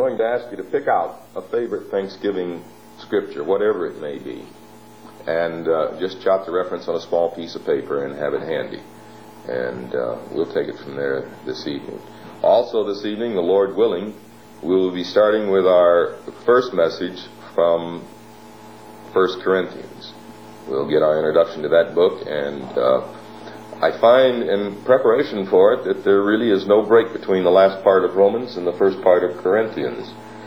going to ask you to pick out a favorite Thanksgiving scripture, whatever it may be, and just jot the reference on a small piece of paper and have it handy. And we'll take it from there this evening. Also this evening, the Lord willing, we will be starting with our first message from 1 Corinthians. We'll get our introduction to that book, and I find in preparation for it that there really is no break between the last part of Romans and the first part of Corinthians.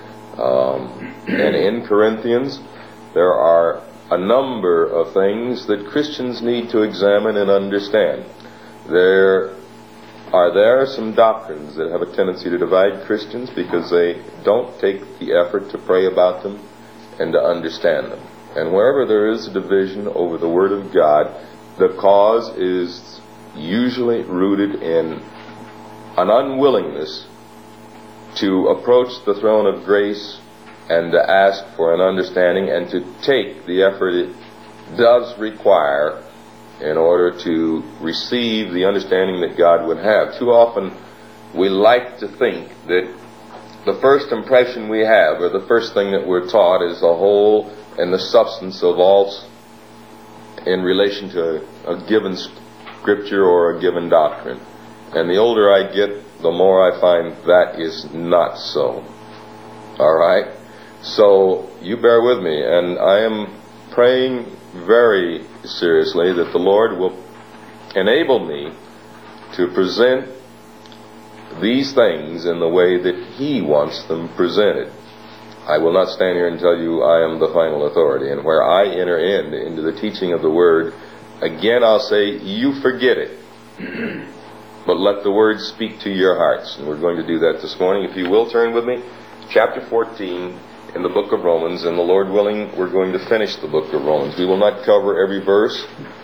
And in Corinthians, there are a number of things that Christians need to examine and understand. There are some doctrines that have a tendency to divide Christians because they don't take the effort to pray about them and to understand them. And wherever there is a division over the Word of God, the cause is usually rooted in an unwillingness to approach the throne of grace and to ask for an understanding and to take the effort it does require in order to receive the understanding that God would have. Too often we like to think that the first impression we have, or the first thing that we're taught, is the whole and the substance of all in relation to a given scripture or a given doctrine. And the older I get, the more I find that is not so. All right? So you bear with me, and I am praying very seriously that the Lord will enable me to present these things in the way that He wants them presented. I will not stand here and tell you I am the final authority, and where I enter into the teaching of the Word, again I'll say, you forget it. But let the Word speak to your hearts. And we're going to do that this morning. If you will turn with me, chapter 14 in the book of Romans, and the Lord willing, we're going to finish the book of Romans. We will not cover every verse.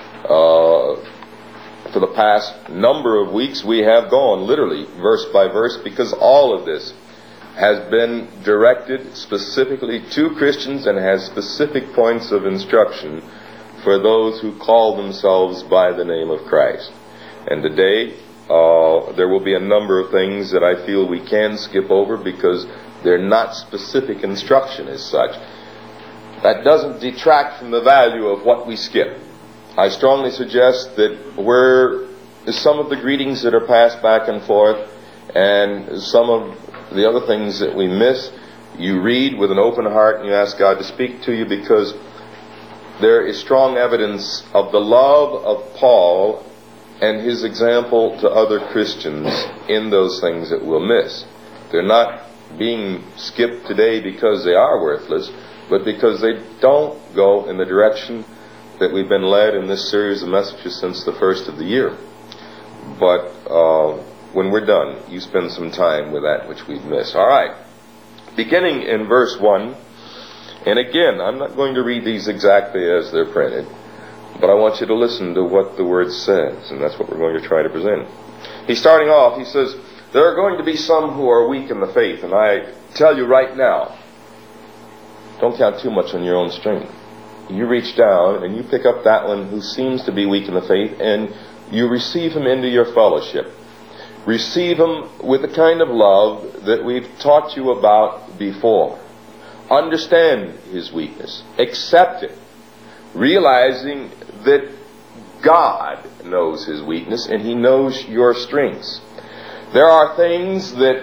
For the past number of weeks, we have gone literally verse by verse, because all of this has been directed specifically to Christians and has specific points of instruction for those who call themselves by the name of Christ. And today, there will be a number of things that I feel we can skip over because they're not specific instruction as such. That doesn't detract from the value of what we skip. I strongly suggest that where some of the greetings that are passed back and forth and some of the other things that we miss, you read with an open heart and you ask God to speak to you, because there is strong evidence of the love of Paul and his example to other Christians in those things that we'll miss. They're not being skipped today because they are worthless, but because they don't go in the direction that we've been led in this series of messages since the first of the year. But when we're done, you spend some time with that which we've missed. All right. Beginning in verse 1, and again, I'm not going to read these exactly as they're printed, but I want you to listen to what the Word says, and that's what we're going to try to present. He's starting off, he says, there are going to be some who are weak in the faith, and I tell you right now, don't count too much on your own strength. You reach down and you pick up that one who seems to be weak in the faith, and you receive him into your fellowship. Receive him with the kind of love that we've taught you about before. Understand his weakness. Accept it. Realizing that God knows his weakness and he knows your strengths. There are things that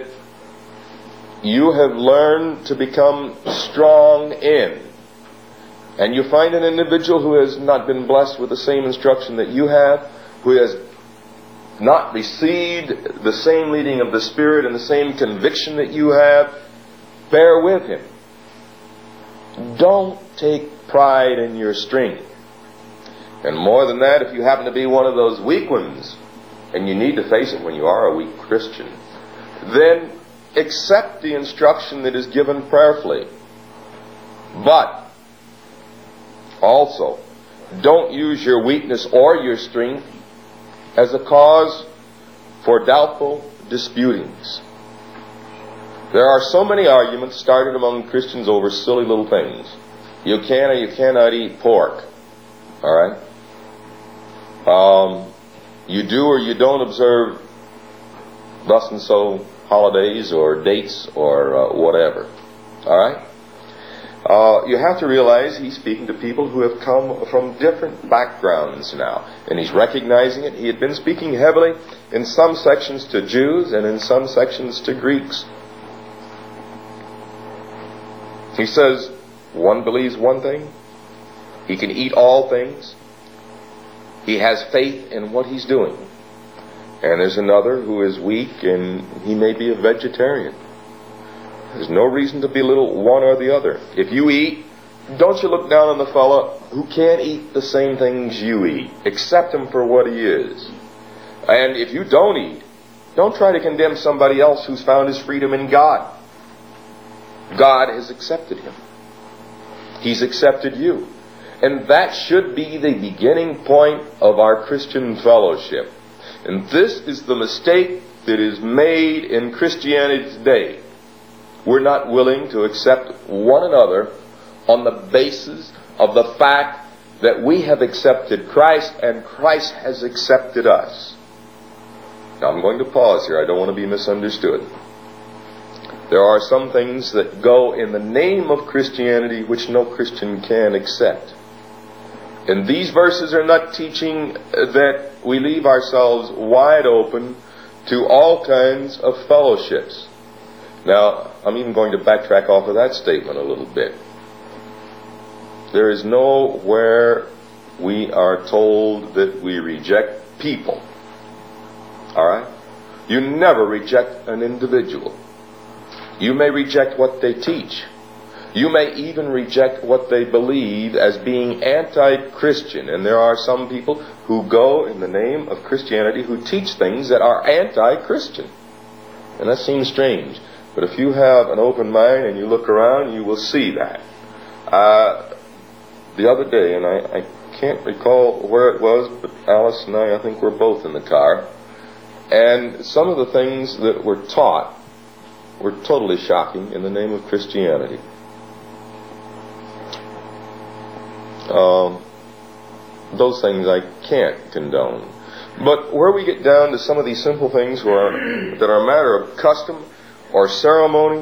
you have learned to become strong in. And you find an individual who has not been blessed with the same instruction that you have, who has not received the same leading of the Spirit and the same conviction that you have, bear with him. Don't take pride in your strength. And more than that, if you happen to be one of those weak ones, and you need to face it when you are a weak Christian, then accept the instruction that is given prayerfully. But also, don't use your weakness or your strength as a cause for doubtful disputings. There are so many arguments started among Christians over silly little things. You can or you cannot eat pork. All right? You do or you don't observe thus and so holidays or dates or whatever. All right? You have to realize he's speaking to people who have come from different backgrounds now. And he's recognizing it. He had been speaking heavily in some sections to Jews and in some sections to Greeks. He says, one believes one thing. He can eat all things. He has faith in what he's doing. And there's another who is weak and he may be a vegetarian. There's no reason to belittle one or the other. If you eat, don't you look down on the fellow who can't eat the same things you eat. Accept him for what he is. And if you don't eat, don't try to condemn somebody else who's found his freedom in God. God has accepted him. He's accepted you. And that should be the beginning point of our Christian fellowship. And this is the mistake that is made in Christianity today. We're not willing to accept one another on the basis of the fact that we have accepted Christ and Christ has accepted us. Now I'm going to pause here. I don't want to be misunderstood. There are some things that go in the name of Christianity which no Christian can accept. And these verses are not teaching that we leave ourselves wide open to all kinds of fellowships. Now, I'm even going to backtrack off of that statement a little bit. There is nowhere we are told that we reject people. Alright? You never reject an individual. You may reject what they teach. You may even reject what they believe as being anti-Christian. And there are some people who go in the name of Christianity who teach things that are anti-Christian. And that seems strange. But if you have an open mind and you look around, you will see that. The other day, and I can't recall where it was, but Alice and I think we're both in the car. And some of the things that were taught were totally shocking in the name of Christianity. Those things I can't condone. But where we get down to some of these simple things that are a matter of custom or ceremony,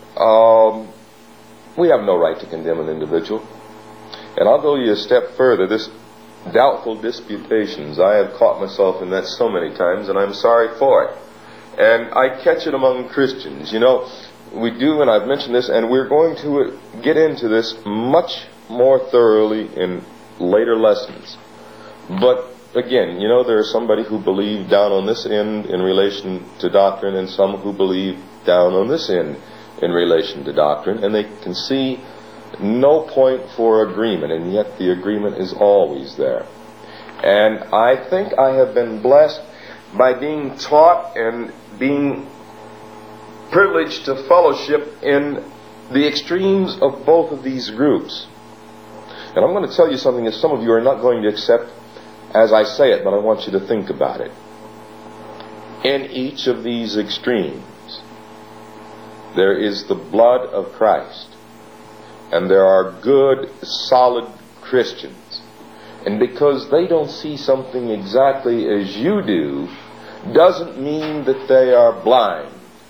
we have no right to condemn an individual. And I'll go you a step further. This doubtful disputations, I have caught myself in that so many times, and I'm sorry for it. And I catch it among Christians. You know, we do, and I've mentioned this, and we're going to get into this much more thoroughly in later lessons. But again, you know, there's somebody who believe down on this end in relation to doctrine, and some who believe down on this end in relation to doctrine, and they can see no point for agreement, and yet the agreement is always there. And I think I have been blessed by being taught and being privileged to fellowship in the extremes of both of these groups. And I'm going to tell you something that some of you are not going to accept as I say it, but I want you to think about it. In each of these extremes, there is the blood of Christ. And there are good, solid Christians. And because they don't see something exactly as you do, doesn't mean that they are blind.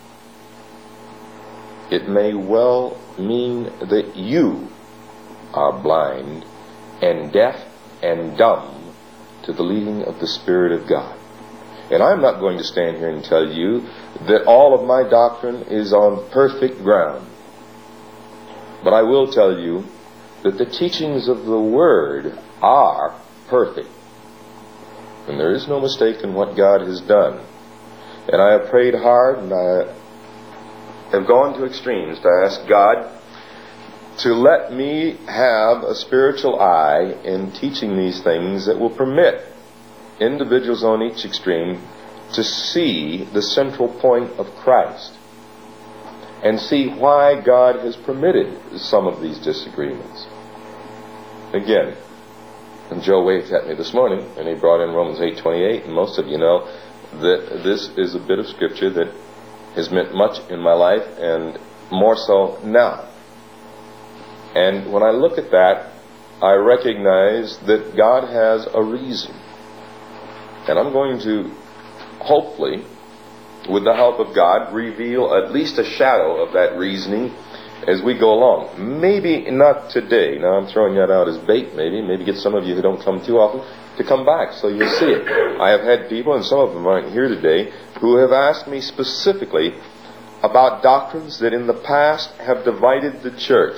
It may well mean that you are blind and deaf and dumb to the leading of the Spirit of God. And I'm not going to stand here and tell you that all of my doctrine is on perfect ground. But I will tell you that the teachings of the Word are perfect. And there is no mistake in what God has done. And I have prayed hard, and I have gone to extremes to ask God to let me have a spiritual eye in teaching these things that will permit individuals on each extreme to see the central point of Christ and see why God has permitted some of these disagreements. Again, and Joe waved at me this morning, and he brought in Romans 8:28, and most of you know that this is a bit of Scripture that has meant much in my life, and more so now. And when I look at that, I recognize that God has a reason. And I'm going to hopefully with the help of God, reveal at least a shadow of that reasoning as we go along. Maybe not today. Now I'm throwing that out as bait, maybe. Maybe get some of you who don't come too often to come back so you'll see it. I have had people, and some of them aren't here today, who have asked me specifically about doctrines that in the past have divided the church.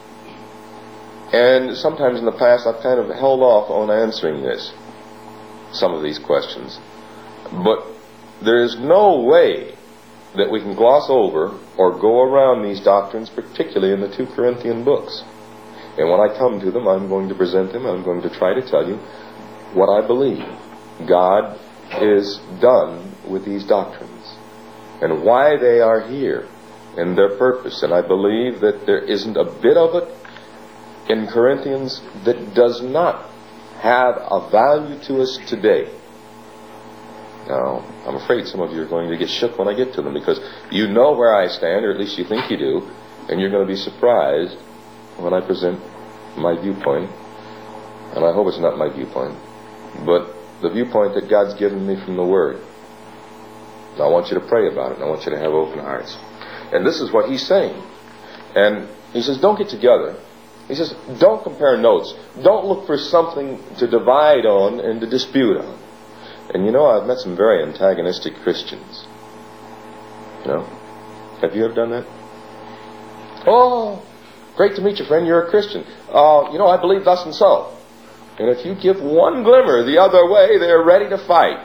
And sometimes in the past I've kind of held off on answering some of these questions. But there is no way that we can gloss over or go around these doctrines, particularly in the 2 Corinthian books. And when I come to them, I'm going to present them. I'm going to try to tell you what I believe God is done with these doctrines and why they are here and their purpose. And I believe that there isn't a bit of it in Corinthians that does not have a value to us today. Now, I'm afraid some of you are going to get shook when I get to them, because you know where I stand, or at least you think you do, and you're going to be surprised when I present my viewpoint. And I hope it's not my viewpoint, but the viewpoint that God's given me from the Word. Now, I want you to pray about it, and I want you to have open hearts. And this is what he's saying. And he says, don't get together. He says, don't compare notes. Don't look for something to divide on and to dispute on. And you know, I've met some very antagonistic Christians. You know? Have you ever done that? Oh, great to meet you, friend. You're a Christian. You know, I believe thus and so. And if you give one glimmer the other way, they're ready to fight.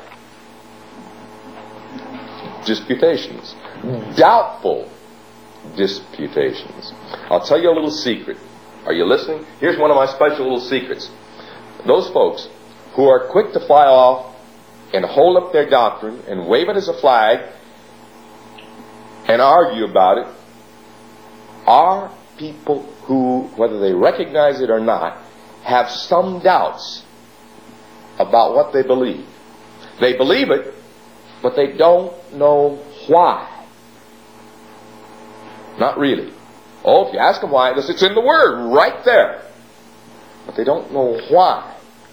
Disputations. Doubtful disputations. I'll tell you a little secret. Are you listening? Here's one of my special little secrets. Those folks who are quick to fly off and hold up their doctrine and wave it as a flag and argue about it are people who, whether they recognize it or not, have some doubts about what they believe. They believe it, but they don't know why. Not really. Oh, if you ask them why, it's in the Word, right there. But they don't know why.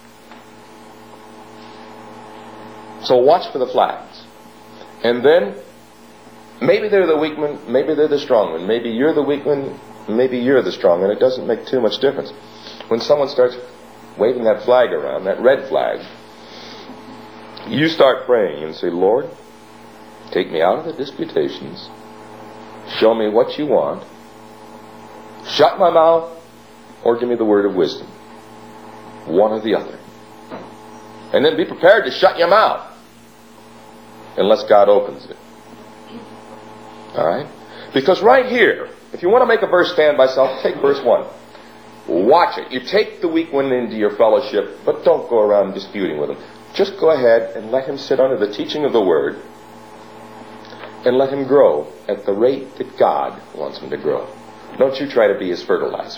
So watch for the flags. And then, maybe they're the weak one, maybe they're the strong one. Maybe you're the weak one, maybe you're the strong one. It doesn't make too much difference. When someone starts waving that flag around, that red flag, you start praying and say, Lord, take me out of the disputations. Show me what you want. Shut my mouth, or give me the word of wisdom. One or the other. And then be prepared to shut your mouth unless God opens it. Alright? Because right here, if you want to make a verse stand by itself, take verse 1. Watch it. You take the weak one into your fellowship, but don't go around disputing with him. Just go ahead and let him sit under the teaching of the Word and let him grow at the rate that God wants him to grow. Don't you try to be his fertilizer.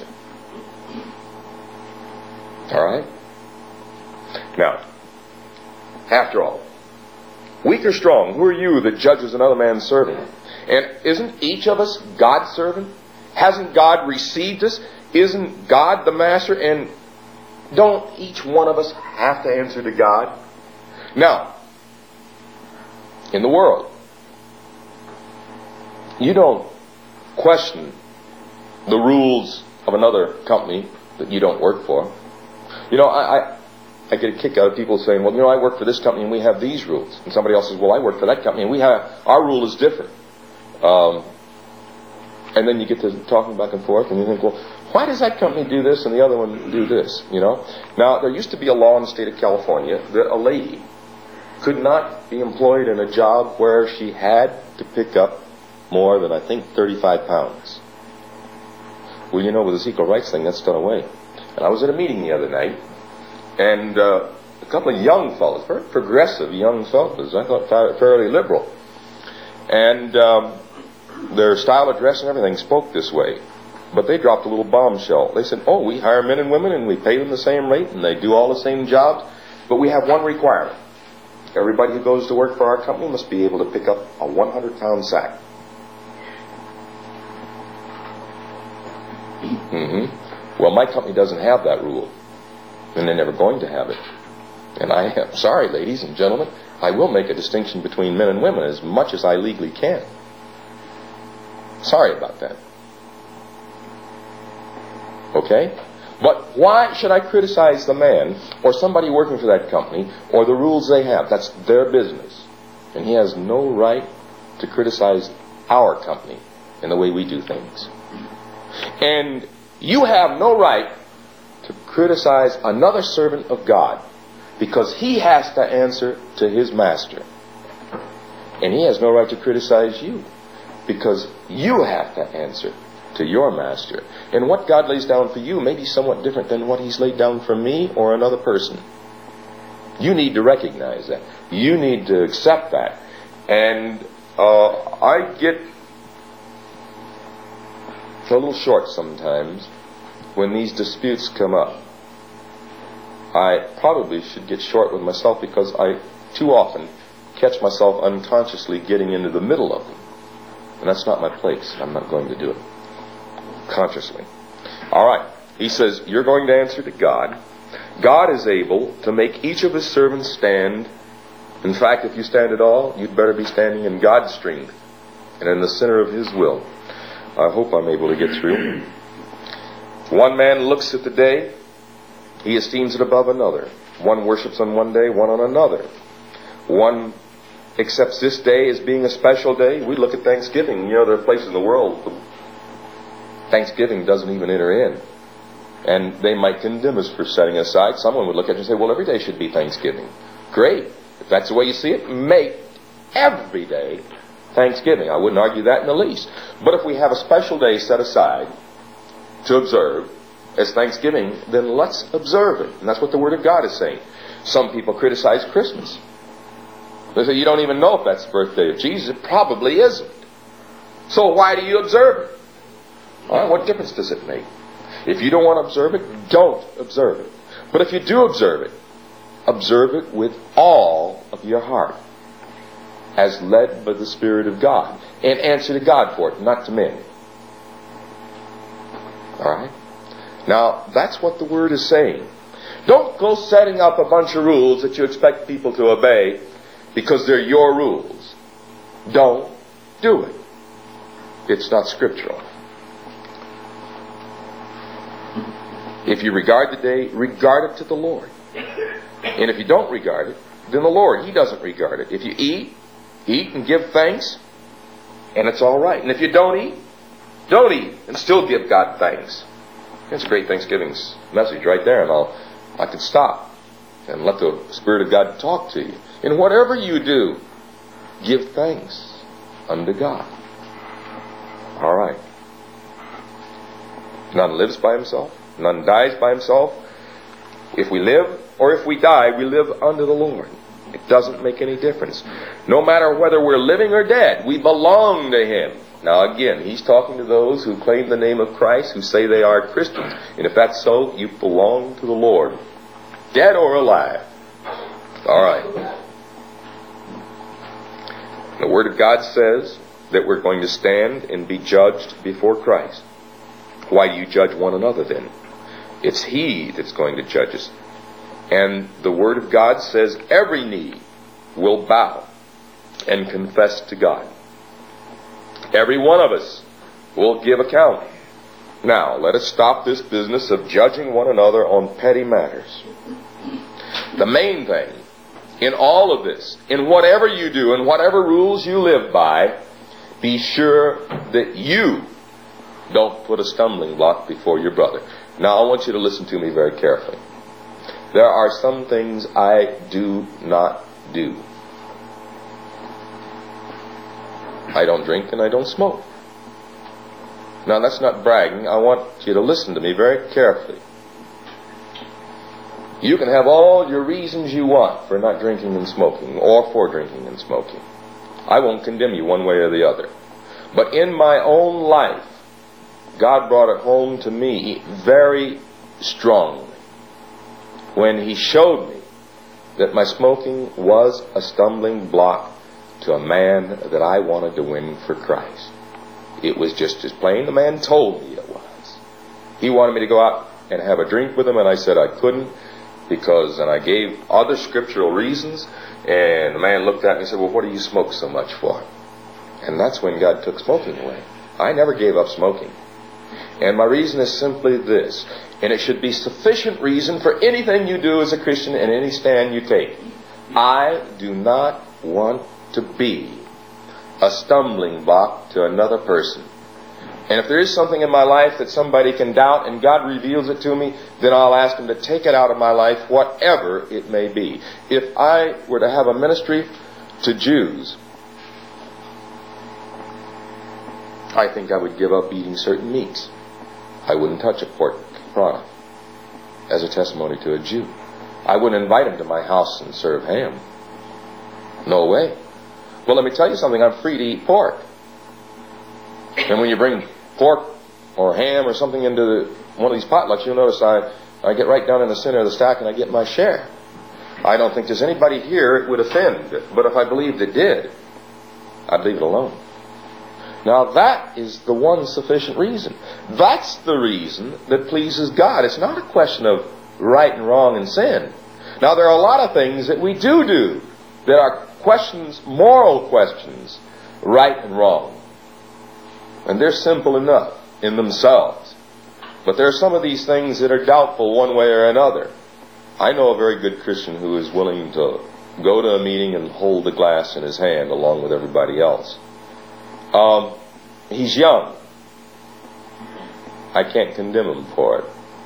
Alright? Now, after all, weak or strong, who are you that judges another man's servant? And isn't each of us God's servant? Hasn't God received us? Isn't God the master? And don't each one of us have to answer to God? Now, in the world, you don't question the rules of another company that you don't work for. You know, I get a kick out of people saying, well, you know, I work for this company and we have these rules. And somebody else says, well, I work for that company and our rule is different. And then you get to talking back and forth and you think, well, why does that company do this and the other one do this? You know? Now, there used to be a law in the state of California that a lady could not be employed in a job where she had to pick up more than, I think, 35 pounds. Well, you know, with this equal rights thing, that's done away. And I was at a meeting the other night, and a couple of young fellows, very progressive young fellows, I thought fairly liberal. And their style of dress and everything spoke this way. But they dropped a little bombshell. They said, oh, we hire men and women and we pay them the same rate and they do all the same jobs, but we have one requirement. Everybody who goes to work for our company must be able to pick up a 100-pound sack. Well, my company doesn't have that rule, and they're never going to have it. And I am sorry, ladies and gentlemen, I will make a distinction between men and women as much as I legally can. Sorry about that. Okay? But why should I criticize the man or somebody working for that company or the rules they have? That's their business. And he has no right to criticize our company and the way we do things. And you have no right to criticize another servant of God because he has to answer to his master. And he has no right to criticize you because you have to answer to your master. And what God lays down for you may be somewhat different than what he's laid down for me or another person. You need to recognize that. You need to accept that. And I get a little short sometimes when these disputes come up. I probably should get short with myself because I too often catch myself unconsciously getting into the middle of them. And that's not my place. I'm not going to do it consciously. All right. He says, you're going to answer to God. God is able to make each of his servants stand. In fact, if you stand at all, you'd better be standing in God's strength and in the center of his will. I hope I'm able to get through. One man looks at the day. He esteems it above another. One worships on one day, one on another. One accepts this day as being a special day. We look at Thanksgiving. You know, there are places in the world Thanksgiving doesn't even enter in. And they might condemn us for setting aside. Someone would look at it and say, well, every day should be Thanksgiving. Great. If that's the way you see it, make every day Thanksgiving. I wouldn't argue that in the least. But if we have a special day set aside to observe as Thanksgiving, then let's observe it. And that's what the Word of God is saying. Some people criticize Christmas. They say, you don't even know if that's the birthday of Jesus. It probably isn't. So why do you observe it? All right, what difference does it make? If you don't want to observe it, don't observe it. But if you do observe it with all of your heart, as led by the Spirit of God, and answer to God for it, not to men. All right? Now, that's what the Word is saying. Don't go setting up a bunch of rules that you expect people to obey because they're your rules. Don't do it. It's not scriptural. If you regard the day, regard it to the Lord. And if you don't regard it, then the Lord, He doesn't regard it. If you eat and give thanks, and it's all right. And if you don't eat and still give God thanks. That's a great Thanksgiving's message right there, and I could stop and let the Spirit of God talk to you. In whatever you do, give thanks unto God. All right. None lives by himself. None dies by himself. If we live or if we die, we live unto the Lord. It doesn't make any difference. No matter whether we're living or dead, we belong to Him. Now again, he's talking to those who claim the name of Christ, who say they are Christians. And if that's so, you belong to the Lord. Dead or alive. All right. The Word of God says that we're going to stand and be judged before Christ. Why do you judge one another then? It's He that's going to judge us. And the Word of God says every knee will bow and confess to God. Every one of us will give account. Now, let us stop this business of judging one another on petty matters. The main thing in all of this, in whatever you do, in whatever rules you live by, be sure that you don't put a stumbling block before your brother. Now, I want you to listen to me very carefully. There are some things I do not do. I don't drink and I don't smoke. Now, that's not bragging. I want you to listen to me very carefully. You can have all your reasons you want for not drinking and smoking, or for drinking and smoking. I won't condemn you one way or the other. But in my own life, God brought it home to me very strongly when He showed me that my smoking was a stumbling block to a man that I wanted to win for Christ. It was just as plain. The man told me it was. He wanted me to go out and have a drink with him, and I said I couldn't. Because, and I gave other scriptural reasons, and the man looked at me and said, well, what do you smoke so much for? And that's when God took smoking away. I never gave up smoking. And my reason is simply this, and it should be sufficient reason for anything you do as a Christian and any stand you take. I do not want to be a stumbling block to another person. And if there is something in my life that somebody can doubt and God reveals it to me, then I'll ask Him to take it out of my life, whatever it may be. If I were to have a ministry to Jews, I think I would give up eating certain meats. I wouldn't touch a pork product as a testimony to a Jew. I wouldn't invite him to my house and serve ham. No way. Well, let me tell you something. I'm free to eat pork. And when you bring pork or ham or something into one of these potlucks, you'll notice I get right down in the center of the stack and I get my share. I don't think there's anybody here it would offend. But if I believed it did, I'd leave it alone. Now that is the one sufficient reason. That's the reason that pleases God. It's not a question of right and wrong and sin. Now there are a lot of things that we do that are questions, moral questions, right and wrong. And they're simple enough in themselves. But there are some of these things that are doubtful one way or another. I know a very good Christian who is willing to go to a meeting and hold the glass in his hand along with everybody else. He's young. I can't condemn him for it.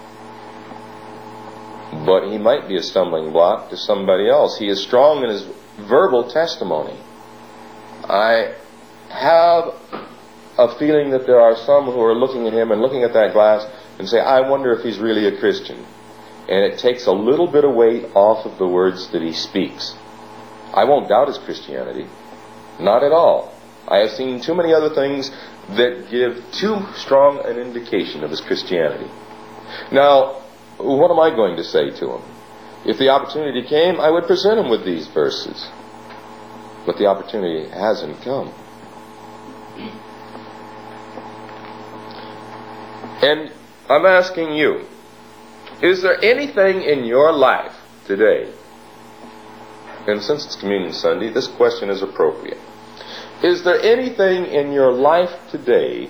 But he might be a stumbling block to somebody else. He is strong in his verbal testimony. I have a feeling that there are some who are looking at him and looking at that glass and say, I wonder if he's really a Christian. And it takes a little bit of weight off of the words that he speaks. I won't doubt his Christianity. Not at all. I have seen too many other things that give too strong an indication of his Christianity. Now, what am I going to say to him? If the opportunity came, I would present him with these verses. But the opportunity hasn't come. And I'm asking you, is there anything in your life today, and since it's Communion Sunday, this question is appropriate. Is there anything in your life today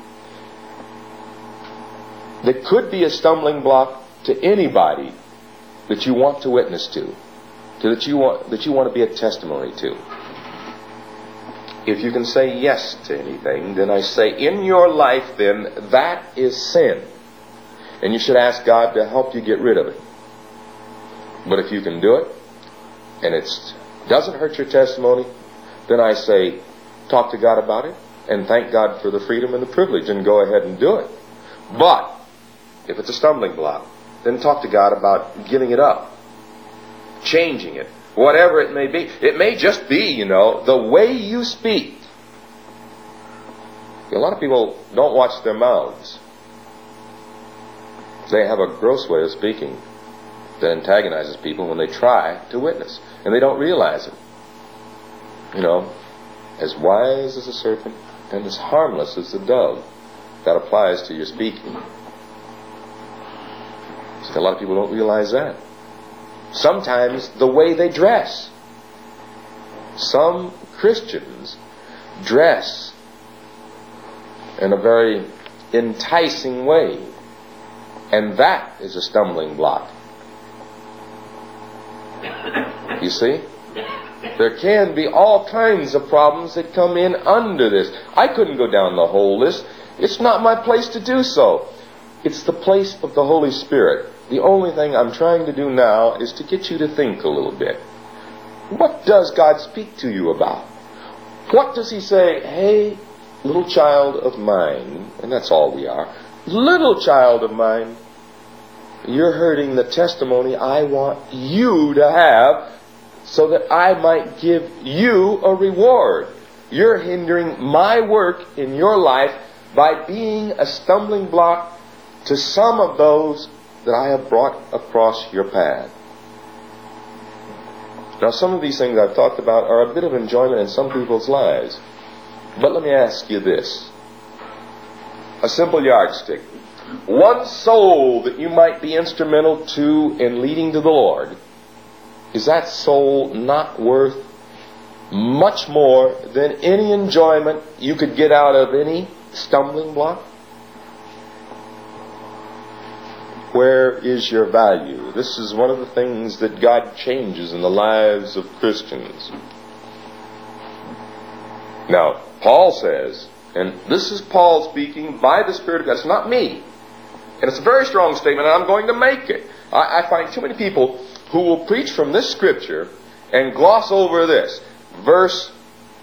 that could be a stumbling block to anybody that you want to witness to, that you want to be a testimony to? If you can say yes to anything, then I say in your life, then that is sin. And you should ask God to help you get rid of it. But if you can do it, and it doesn't hurt your testimony, then I say, talk to God about it, and thank God for the freedom and the privilege, and go ahead and do it. But, if it's a stumbling block, then talk to God about giving it up, changing it, whatever it may be. It may just be, the way you speak. A lot of people don't watch their mouths. They have a gross way of speaking that antagonizes people when they try to witness, and they don't realize it. As wise as a serpent and as harmless as the dove. That applies to your speaking. So a lot of people don't realize that. Sometimes the way they dress. Some Christians dress in a very enticing way. And that is a stumbling block. You see? There can be all kinds of problems that come in under this. I couldn't go down the whole list. It's not my place to do so. It's the place of the Holy Spirit. The only thing I'm trying to do now is to get you to think a little bit. What does God speak to you about? What does He say? Hey, little child of mine, and that's all we are. Little child of mine, you're hurting the testimony I want you to have, so that I might give you a reward. You're hindering my work in your life by being a stumbling block to some of those that I have brought across your path. Now, some of these things I've talked about are a bit of enjoyment in some people's lives. But let me ask you this. A simple yardstick. one soul that you might be instrumental to in leading to the Lord, is that soul not worth much more than any enjoyment you could get out of any stumbling block? Where is your value? This is one of the things that God changes in the lives of Christians. Now, Paul says, and this is Paul speaking by the Spirit of God, it's not me. And it's a very strong statement, and I'm going to make it. I find too many people who will preach from this scripture and gloss over this. Verse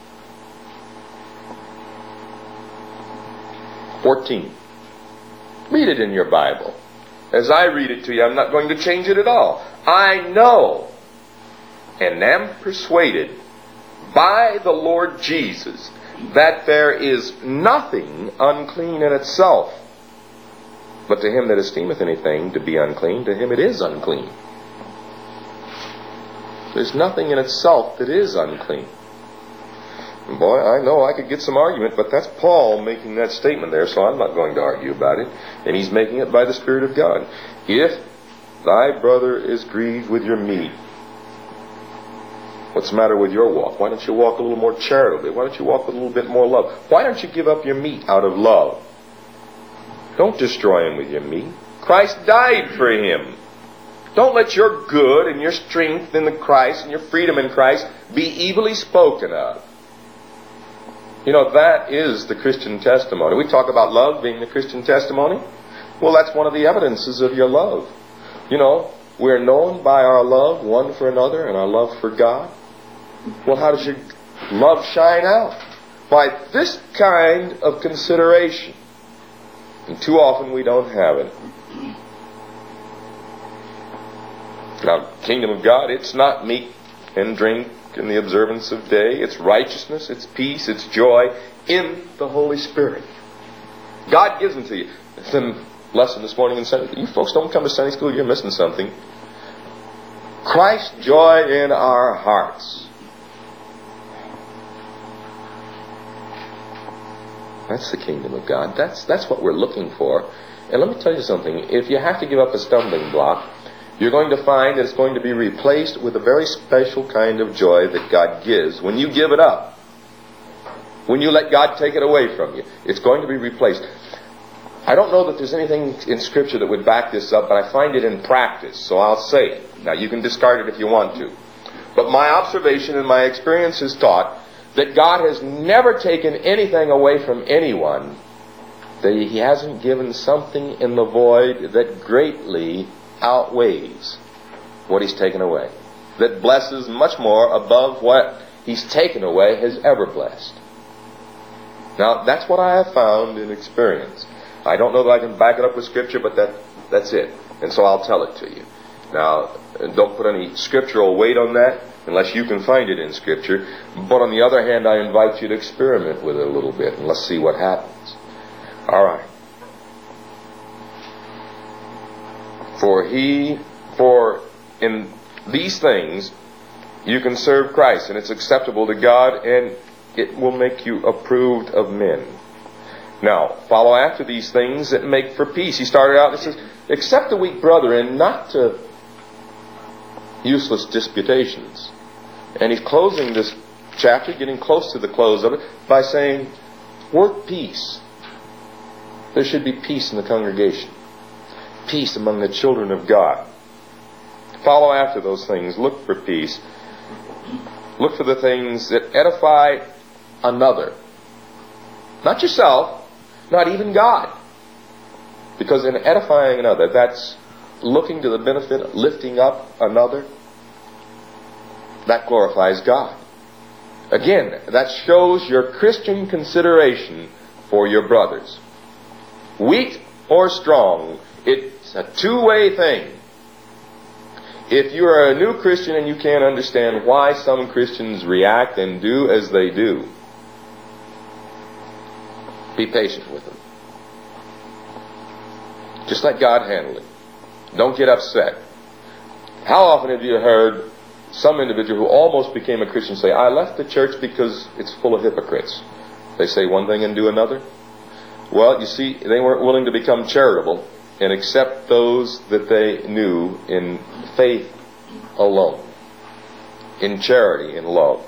14. Read it in your Bible. As I read it to you, I'm not going to change it at all. I know and am persuaded by the Lord Jesus that there is nothing unclean in itself, but to him that esteemeth anything to be unclean, to him it is unclean. There's nothing in itself that is unclean. And boy, I know I could get some argument, but that's Paul making that statement there, so I'm not going to argue about it. And he's making it by the Spirit of God. If thy brother is grieved with your meat, what's the matter with your walk? Why don't you walk a little more charitably? Why don't you walk with a little bit more love? Why don't you give up your meat out of love? Don't destroy him with your meat. Christ died for him. Don't let your good and your strength in the Christ and your freedom in Christ be evilly spoken of. You know, that is the Christian testimony. We talk about love being the Christian testimony. Well, that's one of the evidences of your love. You know, we're known by our love one for another and our love for God. Well, how does your love shine out? By this kind of consideration. And too often we don't have it. Now, kingdom of God, it's not meat and drink and the observance of day. It's righteousness, it's peace, it's joy in the Holy Spirit. God gives them to you. It's a lesson this morning in Sunday school. You folks don't come to Sunday school, you're missing something. Christ's joy in our hearts. That's the kingdom of God. That's what we're looking for. And let me tell you something. If you have to give up a stumbling block, you're going to find that it's going to be replaced with a very special kind of joy that God gives when you give it up. When you let God take it away from you, it's going to be replaced. I don't know that there's anything in Scripture that would back this up, but I find it in practice, so I'll say it. Now, you can discard it if you want to. But my observation and my experience has taught that God has never taken anything away from anyone that He hasn't given something in the void that greatly outweighs what He's taken away, that blesses much more above what He's taken away has ever blessed. Now, that's what I have found in experience. I don't know that I can back it up with Scripture, but that's it. And so I'll tell it to you. Now, don't put any scriptural weight on that unless you can find it in Scripture. But on the other hand, I invite you to experiment with it a little bit, and let's see what happens. All right. For in these things you can serve Christ, and it's acceptable to God, and it will make you approved of men. Now, follow after these things that make for peace. He started out and says, accept the weak brother, and not to useless disputations. And he's closing this chapter, getting close to the close of it, by saying, work peace. There should be peace in the congregation. Peace among the children of God. Follow after those things. Look for peace. Look for the things that edify another. Not yourself, not even God. Because in edifying another, that's looking to the benefit, lifting up another. That glorifies God. Again, that shows your Christian consideration for your brothers. Weak or strong, it's a two-way thing. If you are a new Christian and you can't understand why some Christians react and do as they do, be patient with them. Just let God handle it. Don't get upset. How often have you heard some individual who almost became a Christian say, I left the church because it's full of hypocrites. They say one thing and do another. Well, you see, they weren't willing to become charitable and accept those that they knew in faith alone, in charity and love.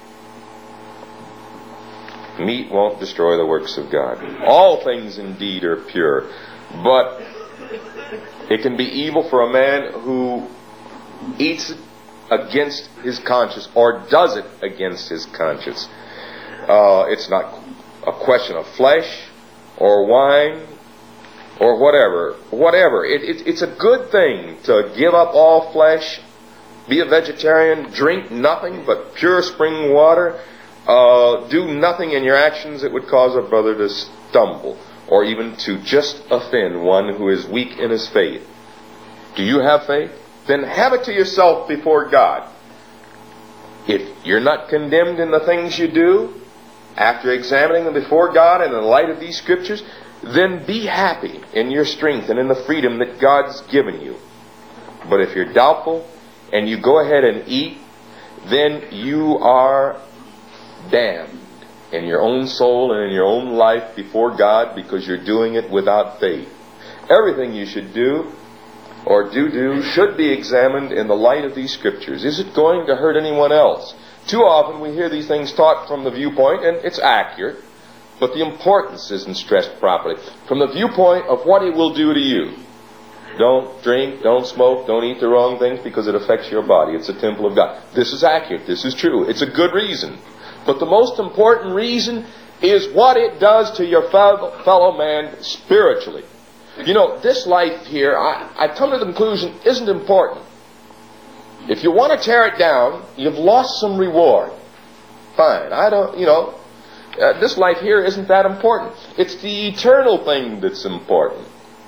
Meat won't destroy the works of God. All things indeed are pure, but it can be evil for a man who eats it against his conscience or does it against his conscience. It's not a question of flesh or wine or whatever. It's a good thing to give up all flesh, be a vegetarian, drink nothing but pure spring water, do nothing in your actions that would cause a brother to stumble or even to just offend one who is weak in his faith. Do you have faith? Then have it to yourself before God. If you're not condemned in the things you do, after examining them before God in the light of these Scriptures, then be happy in your strength and in the freedom that God's given you. But if you're doubtful and you go ahead and eat, then you are damned in your own soul and in your own life before God, because you're doing it without faith. Everything you should do or do should be examined in the light of these Scriptures. Is it going to hurt anyone else? Too often we hear these things taught from the viewpoint, and it's accurate, but the importance isn't stressed properly. From the viewpoint of what it will do to you. Don't drink, don't smoke, don't eat the wrong things because it affects your body. It's a temple of God. This is accurate. This is true. It's a good reason. But the most important reason is what it does to your fellow man spiritually. You know, this life here, I've come to the conclusion, isn't important. If you want to tear it down, you've lost some reward. Fine. This life here isn't that important. It's the eternal thing that's important.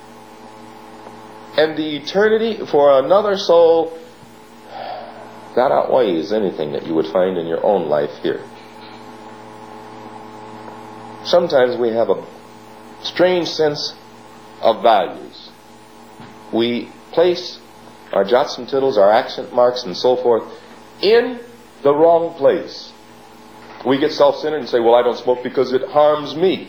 And the eternity for another soul, that outweighs anything that you would find in your own life here. Sometimes we have a strange sense of values. We place our jots and tittles, our accent marks and so forth in the wrong place. We get self-centered and say, well, I don't smoke because it harms me.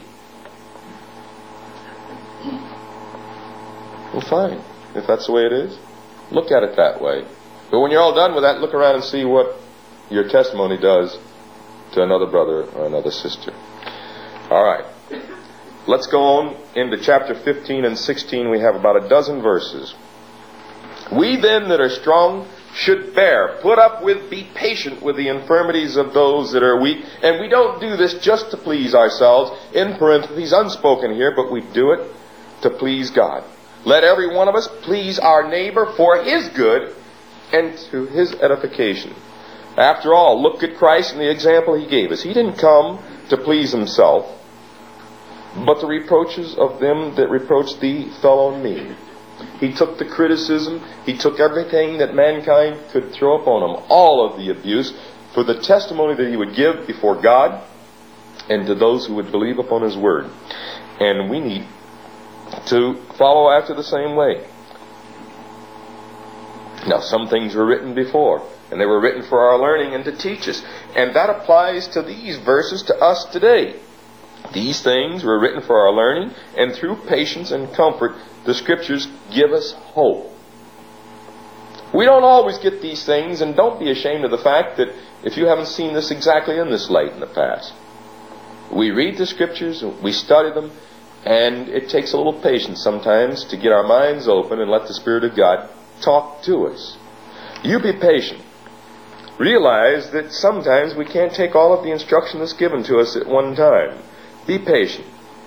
Well, fine. If that's the way it is, look at it that way. But when you're all done with that, look around and see what your testimony does to another brother or another sister. All right. Let's go on into chapter 15 and 16. We have about a dozen verses. We then that are strong should bear, put up with, be patient with the infirmities of those that are weak. And we don't do this just to please ourselves, in parentheses, unspoken here, but we do it to please God. Let every one of us please our neighbor for his good and to his edification. After all, look at Christ and the example he gave us. He didn't come to please himself, but the reproaches of them that reproach thee fell on me. He took the criticism, he took everything that mankind could throw upon him, all of the abuse, for the testimony that he would give before God and to those who would believe upon his word. And we need to follow after the same way. Now, some things were written before, and they were written for our learning and to teach us. And that applies to these verses to us today. These things were written for our learning, and through patience and comfort, the Scriptures give us hope. We don't always get these things, and don't be ashamed of the fact that if you haven't seen this exactly in this light in the past. We read the Scriptures, we study them, and it takes a little patience sometimes to get our minds open and let the Spirit of God talk to us. You be patient. Realize that sometimes we can't take all of the instruction that's given to us at one time. Be patient.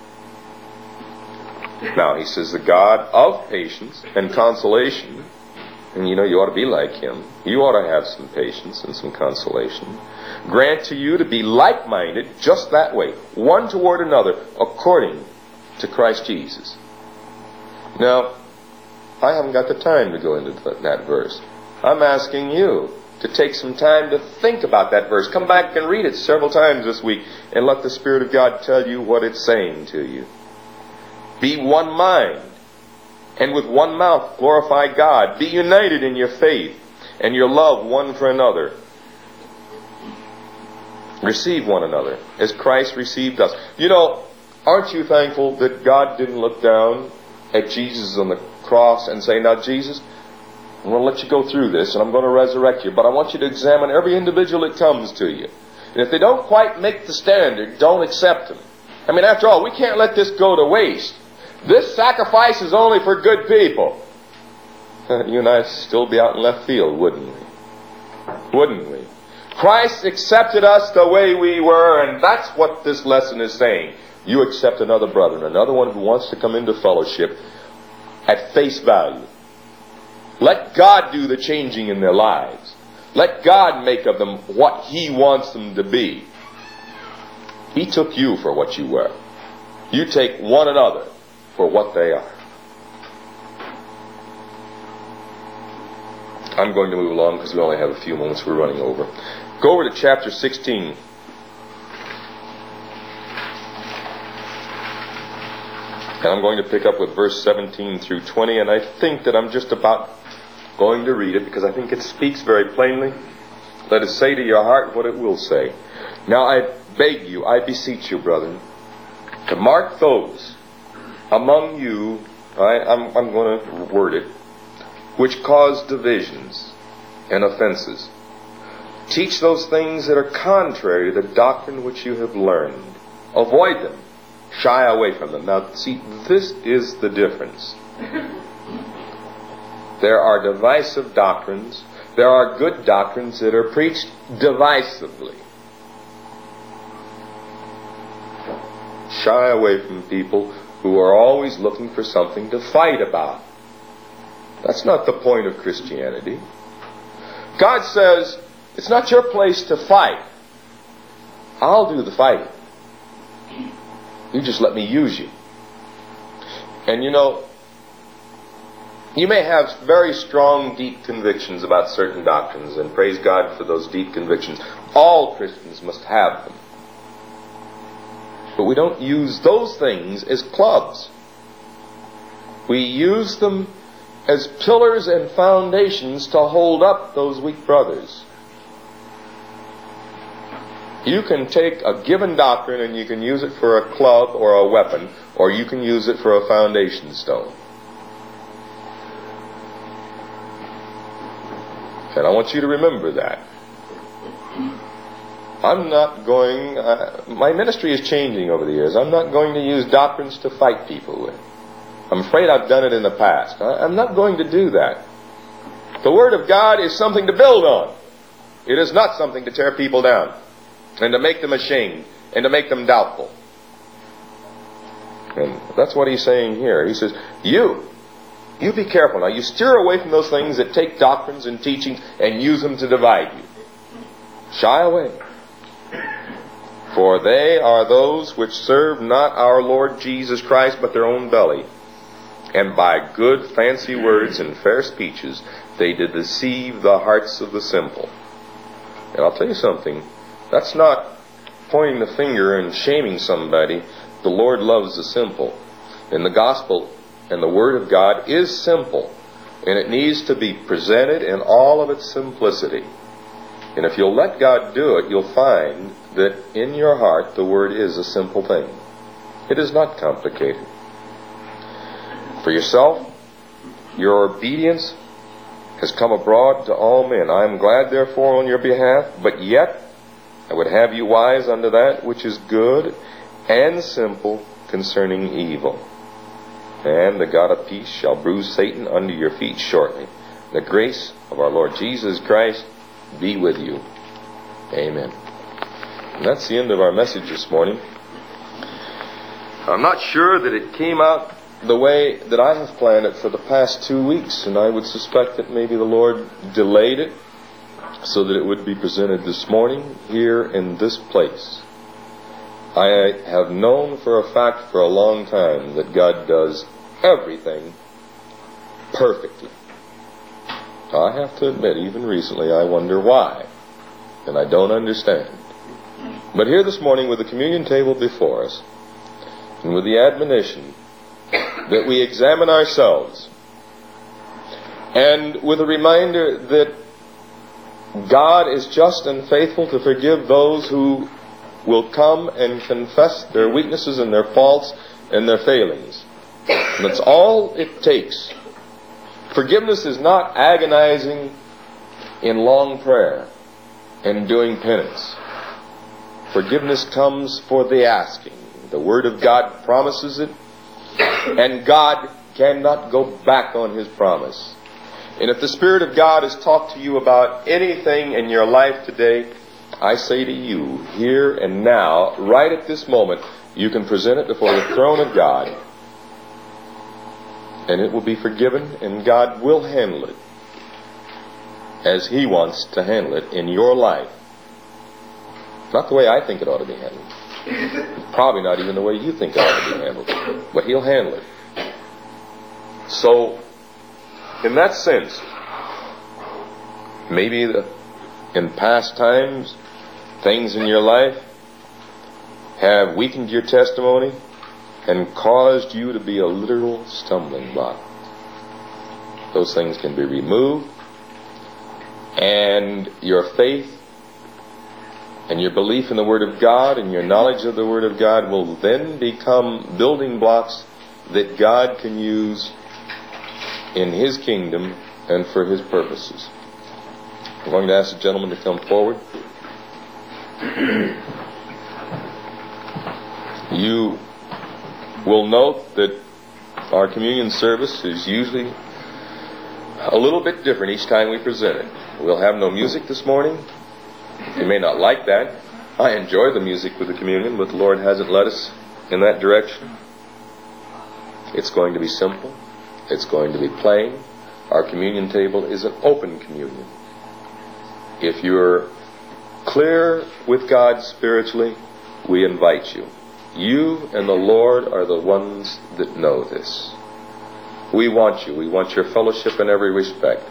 Now, he says, the God of patience and consolation, and you ought to be like him. You ought to have some patience and some consolation. Grant to you to be like-minded just that way, one toward another, according to Christ Jesus. Now, I haven't got the time to go into that verse. I'm asking you to take some time to think about that verse. Come back and read it several times this week and let the Spirit of God tell you what it's saying to you. Be one mind, and with one mouth glorify God. Be united in your faith and your love one for another. Receive one another as Christ received us. Aren't you thankful that God didn't look down at Jesus on the cross and say, now Jesus, I'm going to let you go through this and I'm going to resurrect you, but I want you to examine every individual that comes to you. And if they don't quite make the standard, don't accept them. I mean, after all, we can't let this go to waste. This sacrifice is only for good people. You and I'd still be out in left field, wouldn't we? Wouldn't we? Christ accepted us the way we were, and that's what this lesson is saying. You accept another brother, another one who wants to come into fellowship at face value. Let God do the changing in their lives. Let God make of them what He wants them to be. He took you for what you were. You take one another for what they are. I'm going to move along because we only have a few moments. We're running over. Go over to chapter 16. And I'm going to pick up with verse 17 through 20. And I think that I'm just about going to read it because I think it speaks very plainly. Let it say to your heart what it will say. Now I beg you, I beseech you, brethren, to mark those among you, I'm going to word it, which cause divisions and offenses. Teach those things that are contrary to the doctrine which you have learned. Avoid them. Shy away from them. Now, see, this is the difference. There are divisive doctrines. There are good doctrines that are preached divisively. Shy away from people who are always looking for something to fight about. That's not the point of Christianity. God says, it's not your place to fight. I'll do the fighting. You just let me use you. And you know, you may have very strong, deep convictions about certain doctrines, and praise God for those deep convictions. All Christians must have them. But we don't use those things as clubs. We use them as pillars and foundations to hold up those weak brothers. You can take a given doctrine and you can use it for a club or a weapon, or you can use it for a foundation stone. And I want you to remember that. I'm not going, my ministry is changing over the years. I'm not going to use doctrines to fight people with. I'm afraid I've done it in the past. I'm not going to do that. The Word of God is something to build on. It is not something to tear people down and to make them ashamed and to make them doubtful. And that's what he's saying here. He says, you be careful. Now, you steer away from those things that take doctrines and teachings and use them to divide you. Shy away. For they are those which serve not our Lord Jesus Christ, but their own belly. And by good fancy words and fair speeches, they did deceive the hearts of the simple. And I'll tell you something. That's not pointing the finger and shaming somebody. The Lord loves the simple. And the gospel and the Word of God is simple. And it needs to be presented in all of its simplicity. And if you'll let God do it, you'll find that in your heart the Word is a simple thing. It is not complicated. For yourself, your obedience has come abroad to all men. I am glad therefore on your behalf, but yet I would have you wise unto that which is good and simple concerning evil. And the God of peace shall bruise Satan under your feet shortly. The grace of our Lord Jesus Christ be with you. Amen. And that's the end of our message this morning. I'm not sure that it came out the way that I have planned it for the past 2 weeks, and I would suspect that maybe the Lord delayed it so that it would be presented this morning here in this place. I have known for a fact for a long time that God does everything perfectly. I have to admit, even recently, I wonder why, and I don't understand. But here this morning, with the communion table before us, and with the admonition that we examine ourselves, and with a reminder that God is just and faithful to forgive those who will come and confess their weaknesses and their faults and their failings. And that's all it takes. Forgiveness is not agonizing in long prayer and doing penance. Forgiveness comes for the asking. The Word of God promises it, and God cannot go back on His promise. And if the Spirit of God has talked to you about anything in your life today, I say to you, here and now, right at this moment, you can present it before the throne of God, and it will be forgiven, and God will handle it as He wants to handle it in your life. Not the way I think it ought to be handled. Probably not even the way you think it ought to be handled. But He'll handle it. So, in that sense, maybe in past times, things in your life have weakened your testimony and caused you to be a literal stumbling block. Those things can be removed, and your faith and your belief in the Word of God and your knowledge of the Word of God will then become building blocks that God can use in His kingdom and for His purposes. I'm going to ask the gentleman to come forward. You will note that our communion service is usually a little bit different each time we present it. We'll have no music this morning. You may not like that. I enjoy the music with the communion, but the Lord hasn't led us in that direction. It's going to be simple. It's going to be plain. Our communion table is an open communion. If you're clear with God spiritually, we invite you. You and the Lord are the ones that know this. We want you. We want your fellowship in every respect.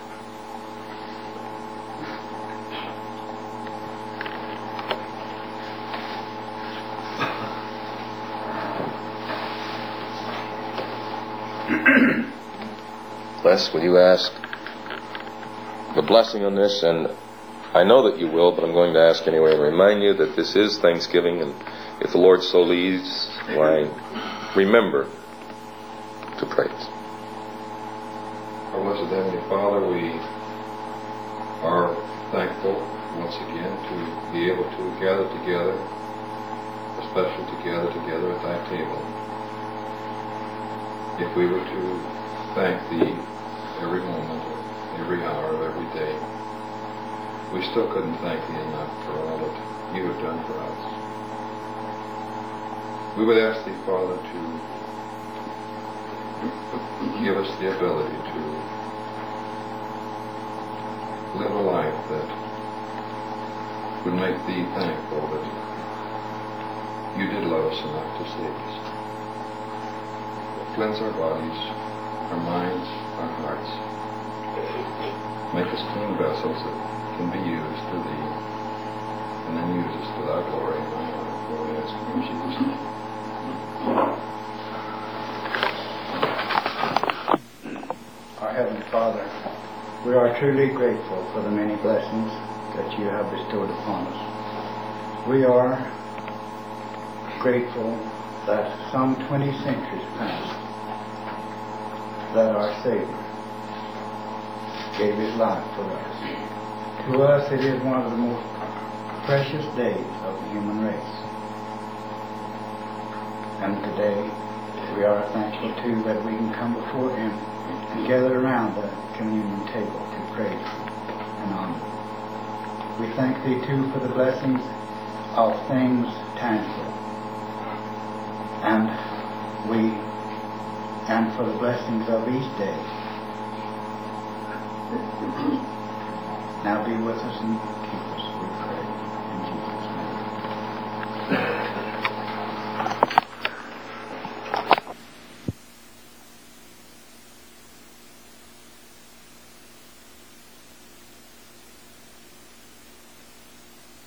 Les, will you ask the blessing on this? And I know that you will, but I'm going to ask anyway and remind you that this is Thanksgiving, and if the Lord so leads, why, remember to praise. Our blessed Heavenly Father, we are thankful once again to be able to gather together, especially to gather together at Thy table. If we were to thank Thee every moment, every hour of every day, we still couldn't thank Thee enough for all that You have done for us. We would ask Thee, Father, to give us the ability to live a life that would make Thee thankful that You did love us enough to save us. Cleanse our bodies, our minds, our hearts. Make us clean vessels that can be used to Thee, and then use us to Thy glory and Thy honor. For we ask in Jesus' name. Our Heavenly Father, we are truly grateful for the many blessings that You have bestowed upon us. We are grateful that some 20 centuries past, that our Savior gave His life for us. To us, it is one of the most precious days of the human race. And today, we are thankful too that we can come before Him and gather around the communion table to praise and honor. We thank Thee too for the blessings of things tangible, and for the blessings of each day. Now be with us and keep